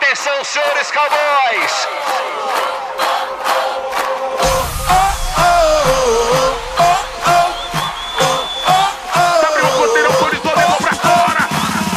Atenção, senhores cowboys! Abriu o ponteiro, autorizou, levou pra fora!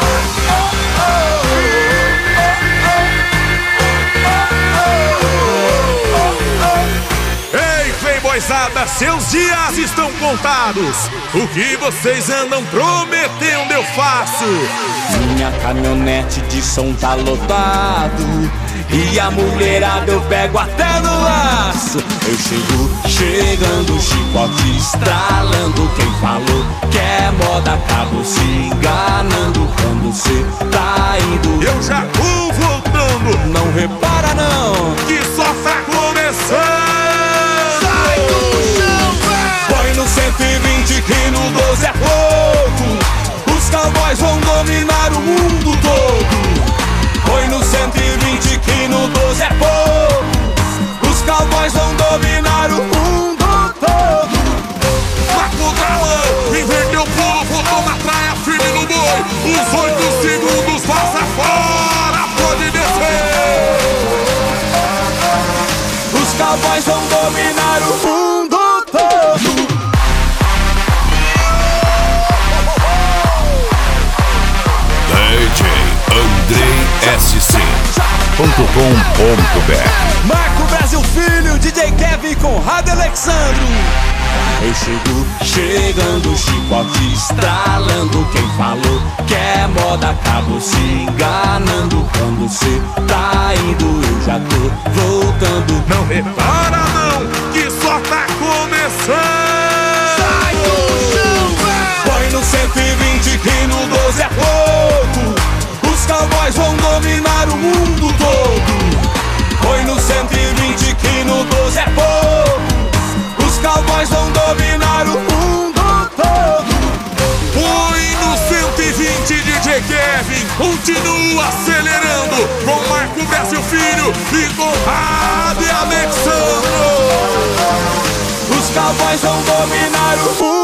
Ei, playboyzada, seus dias estão contados. O que vocês andam prometendo eu faço. Minha caminhonete de som tá lotado e a mulherada eu pego até no laço. Eu chegando, chicote estralando. Quem falou que é moda acabou se enganando. Quando cê tá indo, Eu já vou voltando, não repara não, que só tá começando. sai do chão, véi! Põe no 120 que no 12 é pouco. Os cowboys vão dominar o mundo todo. Põe no 120 que no 12 é pouco. Os cowboys vão dominar o mundo todo. Marco Galão, inverteu o pulo, voltou na praia, firme no boi. Os 8 segundos, passa fora, pode descer. Os cowboys vão dominar o mundo todo. DJ Andrei SC.com.br. Marco Brasil Filho, DJ Kevin Conrado Alexandro. Eu chegando, chicote estralando. Quem falou que é moda acabou se enganando. Quando cê tá indo, eu já tô voltando. Não repara não, que só tá começando. Sai do chão, véi! Põe no 120 que no 12 é pouco. Os cowboys vão dominar o mundo todo. Põe no 120 que no 12 é pouco. Os cowboys vão dominar o mundo todo. Põe no 120, DJ Kevin, continua acelerando. Com Marco Brasil Filho e Conrado e Alexandro. Os cowboys vão dominar o mundo.